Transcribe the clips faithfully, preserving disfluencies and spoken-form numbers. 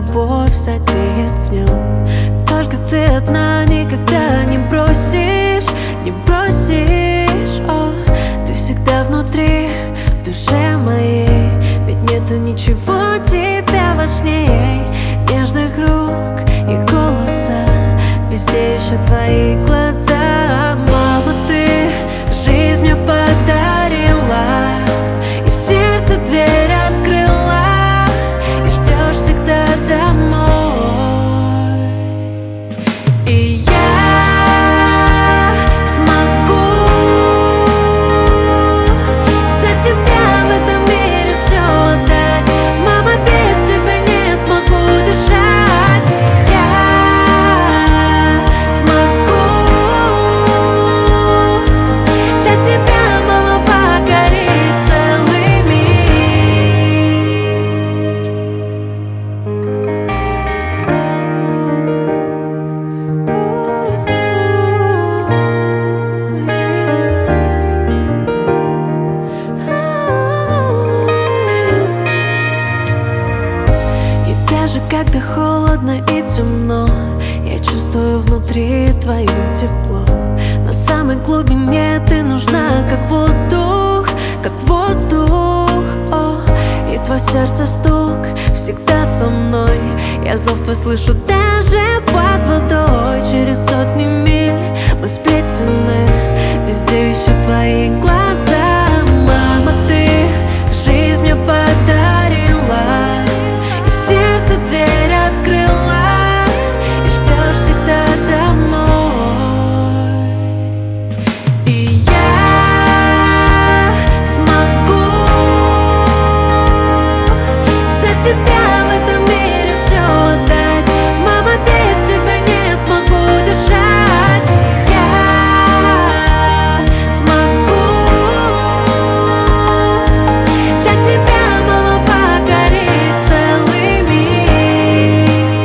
любовь согреет в нем. Только ты одна, никогда не бросишь, не бросишь. О, ты всегда внутри, в душе моей. Ведь нету ничего тебя важнее нежных рук и голоса. Везде еще твои глаза. Мама, ты жизнь мне подарила, и в сердце дверь открыла, и ждешь всегда домой. И я смогу за тебя в этом мире все отдать. Мама, без тебя не смогу дышать. Я смогу для тебя, мама, покорить целый Даже когда холодно и темно, я чувствую внутри твое тепло. На самой глубине ты нужна, как воздух, как воздух. О, и твое сердце стук всегда со мной. Я зов твой слышу даже под водой. Через сотни миль мы сплетены, везде ищу твои глаза. Мама, ты жизнь мне подарила, дверь открыла, и ждешь всегда домой. И я смогу за тебя в этом мире все отдать. Мама, без тебя не смогу дышать. Я смогу для тебя, мама, покорить целый мир.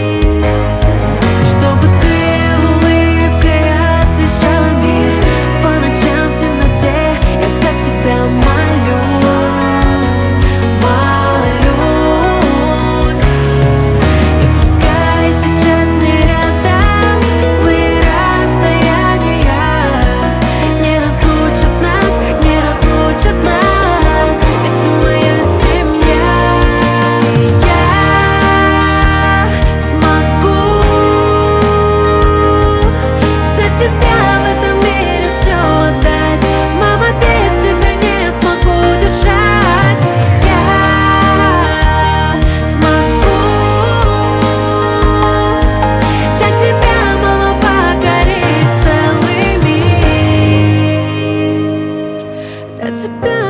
Чтобы ты улыбкой освещала мир, по ночам в темноте я за тебя молюсь, молюсь. И пускай сейчас не рядом злые расстояния не разлучат нас, не разлучат нас. Это моя семья. И я смогу за тебя в этом мире все отдать. Мама, без тебя не смогу дышать. Я смогу для тебя, мама, покорить целый мир. Для тебя,